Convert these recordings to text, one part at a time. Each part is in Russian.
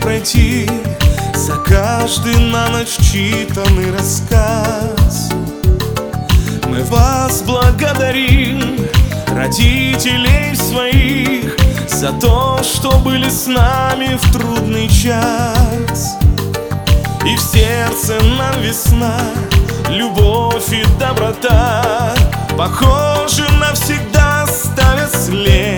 пройти, за каждый на ночь читанный рассказ. Мы вас благодарим, родителей своих, за то, что были с нами в трудный час. И в сердце нам весна, любовь и доброта, похоже, навсегда оставят след.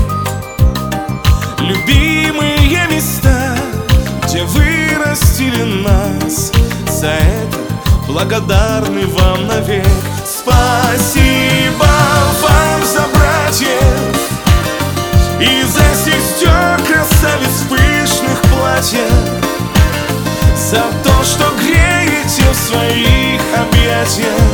Любимые места, где вырастили нас, за это благодарны вам навек. Спасибо вам за братьев и за сестер, красавиц в пышных платьях, за то, что греете в своих объятиях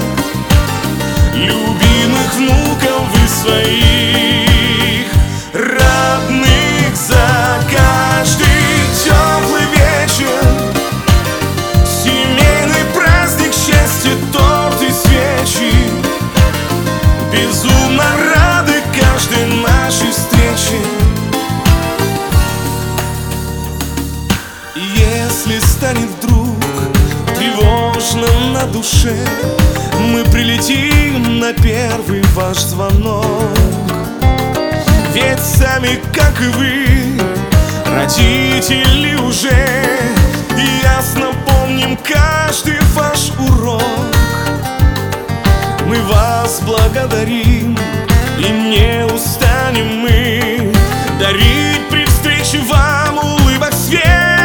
любимых внуков вы своих родных, за каждый теплый вечер, семейный праздник, счастье, торт и свечи. Безумно рады каждой нашей встрече. Если станет вдруг тревожно на душе, мы прилетим на первый ваш звонок. Ведь сами, как и вы, родители уже, и ясно помним каждый ваш урок. Мы вас благодарим, и не устанем мы дарить при встрече вам улыбок свет.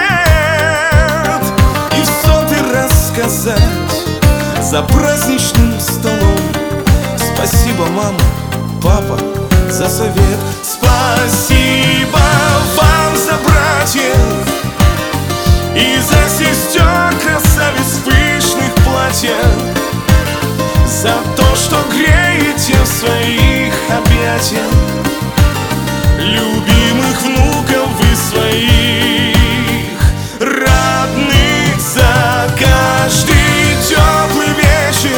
И в сотый раз сказать за праздничным столом спасибо, мама, папа, за совет. Спасибо вам за братьев и за сестер, красавиц в пышных платьях, за то, что греете в своих объятиях любимых внуков вы своих родных, за каждый теплый вечер,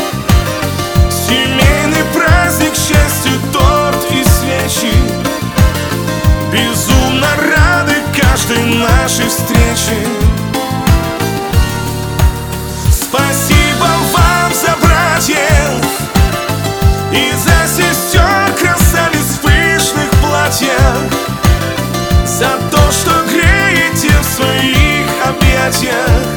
семейный праздник, счастье, торт и свечи. Безумно рады каждой нашей встрече. Спасибо вам за братьев и за сестер, красавиц в пышных платьях, за то, что греете в своих объятиях